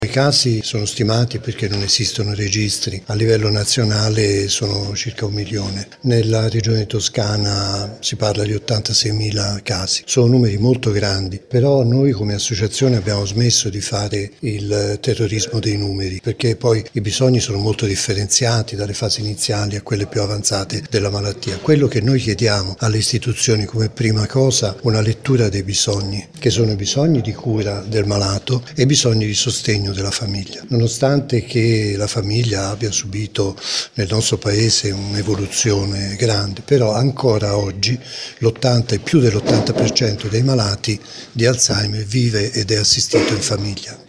I casi sono stimati perché non esistono registri, a livello nazionale sono circa 1 milione, nella regione toscana si parla di 86.000 casi, sono numeri molto grandi, però noi come associazione abbiamo smesso di fare il terrorismo dei numeri perché poi i bisogni sono molto differenziati dalle fasi iniziali a quelle più avanzate della malattia. Quello che noi chiediamo alle istituzioni come prima cosa una lettura dei bisogni, che sono i bisogni di cura del malato e i bisogni di sostegno della famiglia. Nonostante che la famiglia abbia subito nel nostro paese un'evoluzione grande, però ancora oggi l'80 e più dell'80% dei malati di Alzheimer vive ed è assistito in famiglia.